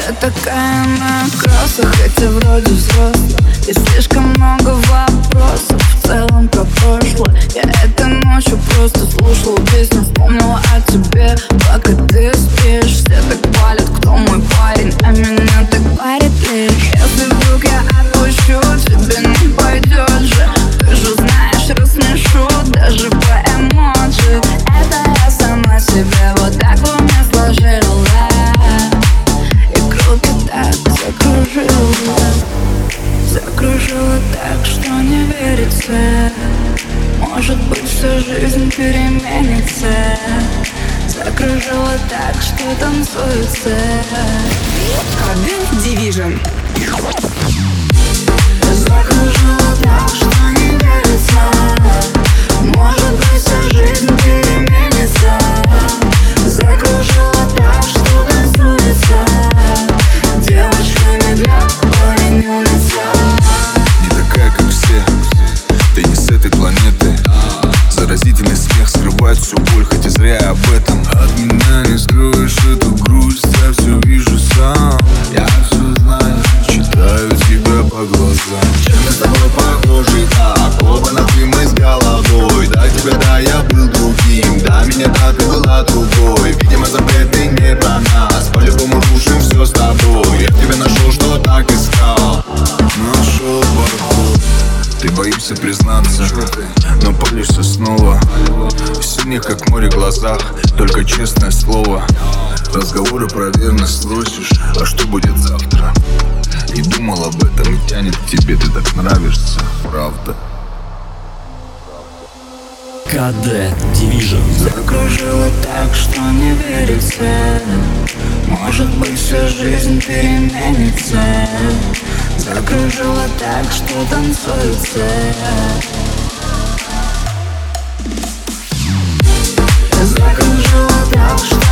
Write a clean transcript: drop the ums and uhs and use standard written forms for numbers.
такая на кроссах, хотя вроде взрослая. И слишком много вопросов в целом про прошлое. Я этой ночью просто слушала песню, вспомнила о тебе, пока ты спишь. Все так палят, кто мой парень, а меня так парит лишь. Если вдруг я отпущу, тебе не пойдет же. Ты же знаешь, рассмешу даже по эмоджи. Это я сама себе вот так в уме сложила. И круги так закружила. Закружила так, что не верится. Может быть, вся жизнь переменится. Закружила так, что танцуется. КД Division. Закружила так, что не верится. Может быть, вся жизнь переменится. Закружила так, что танцуется. Девочка не для парень улица. Не такая, как все, ты не с этой планеты. Заразительный смех скрывает всю боль, хоть и зря об этом. От меня не скроешь эту грусть, я все вижу сам. Я все знаю, читаю тебя по глазам. Чем мы с тобой похожи, так, оба на ты мы с головой. Да тебя, да, я был другим, да, меня, да, ты была другой. Видимо, запреты не про нас, по-любому рушим все с тобой. Я тебя нашел, что так искал. Нашел подход. Ты боишься признаться, но палишься снова. В синих, как море, глазах, только честное слово. Разговоры про верность строчишь, а что будет завтра? И думал об этом, и тянет к тебе, ты так нравишься, правда. КД Division. Закружила так, что не верится. Может быть, вся жизнь переменится. Закружила так, что танцуется. Закружила так, что